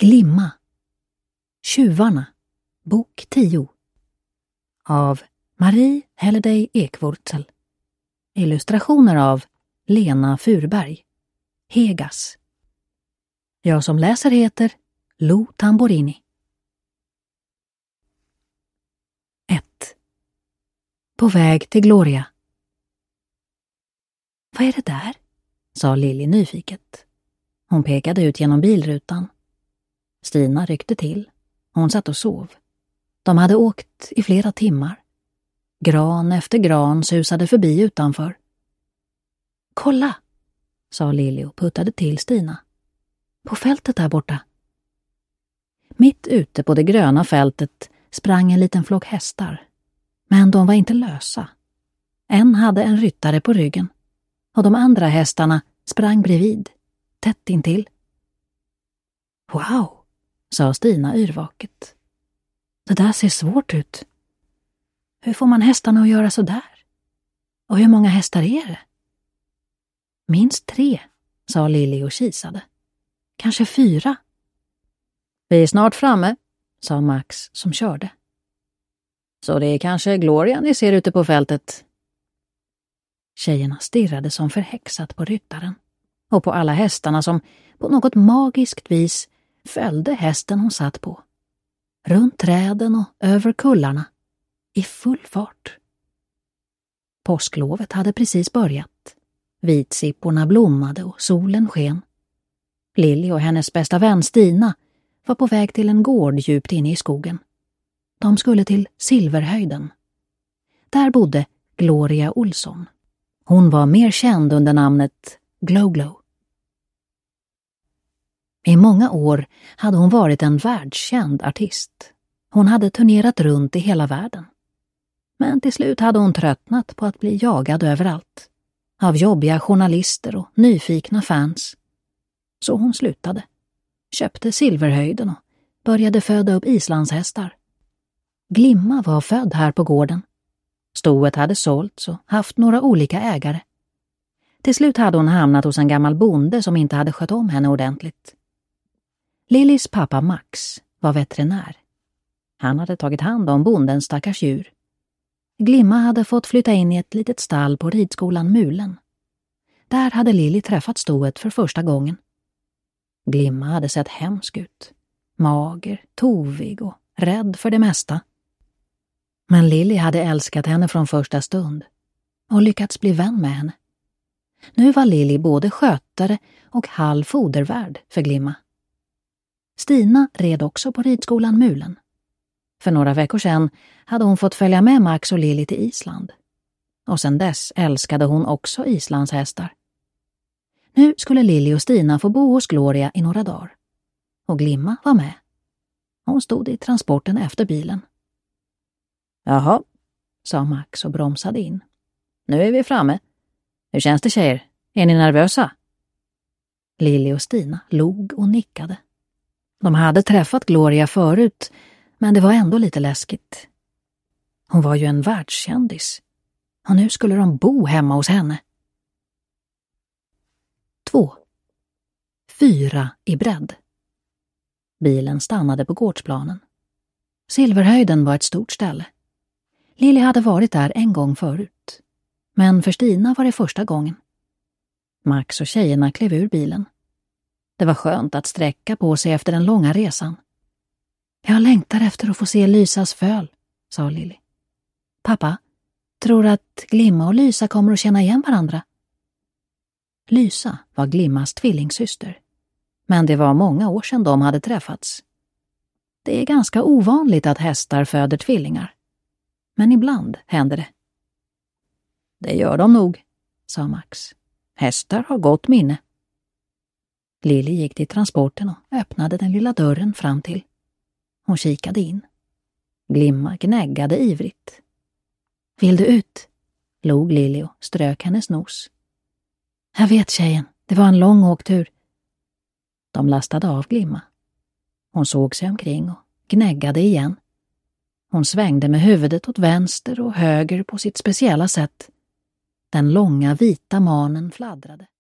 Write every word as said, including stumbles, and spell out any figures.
Glimma. Tjuvarna. Bok tio. Av Marie Halliday Ekvurtzel. Illustrationer av Lena Furberg. Hegas. Jag som läser heter Lo Tamborini. ett. På väg till Gloria. Vad är det där? Sa Lily nyfiket. Hon pekade ut genom bilrutan. Stina ryckte till. Hon satt och sov. De hade åkt i flera timmar. Gran efter gran susade förbi utanför. Kolla, sa Lily och puttade till Stina. På fältet där borta. Mitt ute på det gröna fältet sprang en liten flock hästar. Men de var inte lösa. En hade en ryttare på ryggen. Och de andra hästarna sprang bredvid, tätt intill. Wow, sa Stina yrvaket. Det där ser svårt ut. Hur får man hästarna att göra så där? Och hur många hästar är det? Minst tre, sa Lily och kisade. Kanske fyra. Vi är snart framme, sa Max som körde. Så det är kanske Gloria ni ser ute på fältet. Tjejerna stirrade som förhäxat på ryttaren och på alla hästarna som på något magiskt vis följde hästen hon satt på. Runt träden och över kullarna, i full fart. Påsklovet hade precis börjat. Vitsipporna blommade och solen sken. Lily och hennes bästa vän Stina var på väg till en gård djupt inne i skogen. De skulle till Silverhöjden. Där bodde Gloria Olsson. Hon var mer känd under namnet Glow Glow. I många år hade hon varit en världskänd artist. Hon hade turnerat runt i hela världen. Men till slut hade hon tröttnat på att bli jagad överallt. Av jobbiga journalister och nyfikna fans. Så hon slutade. Köpte Silverhöjden och började föda upp islandshästar. Glimma var född här på gården. Stoet hade sålts och haft några olika ägare. Till slut hade hon hamnat hos en gammal bonde som inte hade skött om henne ordentligt. Lillys pappa Max var veterinär. Han hade tagit hand om bondens stackars djur. Glimma hade fått flytta in i ett litet stall på ridskolan Mulen. Där hade Lily träffat stoet för första gången. Glimma hade sett hemsk ut. Mager, tovig och rädd för det mesta. Men Lily hade älskat henne från första stund och lyckats bli vän med henne. Nu var Lily både skötare och halv fodervärd för Glimma. Stina red också på ridskolan Mulen. För några veckor sedan hade hon fått följa med Max och Lily till Island. Och sedan dess älskade hon också Islands hästar. Nu skulle Lily och Stina få bo hos Gloria i några dagar. Och Glimma var med. Hon stod i transporten efter bilen. Jaha, sa Max och bromsade in. Nu är vi framme. Hur känns det, tjejer? Är ni nervösa? Lily och Stina log och nickade. De hade träffat Gloria förut, men det var ändå lite läskigt. Hon var ju en världskändis. Och nu skulle de bo hemma hos henne. Två. Fyra i bredd. Bilen stannade på gårdsplanen. Silverhöjden var ett stort ställe. Lily hade varit där en gång förut. Men för Stina var det första gången. Max och tjejerna klev ur bilen. Det var skönt att sträcka på sig efter den långa resan. Jag längtar efter att få se Lysas föl, sa Lily. Pappa, tror att Glimma och Lysa kommer att känna igen varandra? Lysa var Glimmas tvillingsyster. Men det var många år sedan de hade träffats. Det är ganska ovanligt att hästar föder tvillingar. Men ibland händer det. Det gör de nog, sa Max. Hästar har gott minne. Lily gick till transporten och öppnade den lilla dörren fram till. Hon kikade in. Glimma gnäggade ivrigt. Vill du ut? Log Lily och strök hennes nos. Jag vet, tjejen. Det var en lång åktur. De lastade av Glimma. Hon såg sig omkring och gnäggade igen. Hon svängde med huvudet åt vänster och höger på sitt speciella sätt. Den långa vita manen fladdrade.